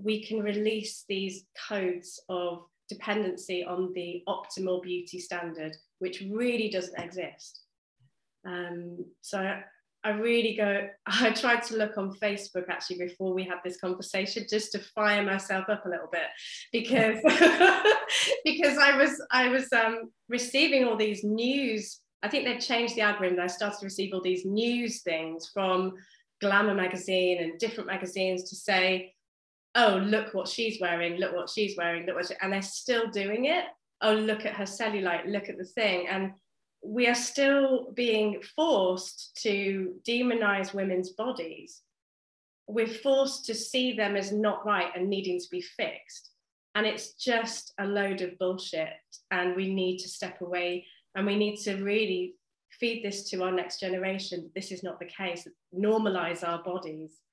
we can release these codes of dependency on the optimal beauty standard, which really doesn't exist. So I tried to look on Facebook actually before we had this conversation, just to fire myself up a little bit, because because I was receiving all these news. I think they've changed the algorithm. I started to receive all these news things from Glamour magazine and different magazines to say, oh, look what she's wearing, look what she's wearing, and they're still doing it. Oh, look at her cellulite, look at the thing. And we are still being forced to demonize women's bodies. We're forced to see them as not right and needing to be fixed. And it's just a load of bullshit. And we need to step away, and we need to really feed this to our next generation. This is not the case. Normalize our bodies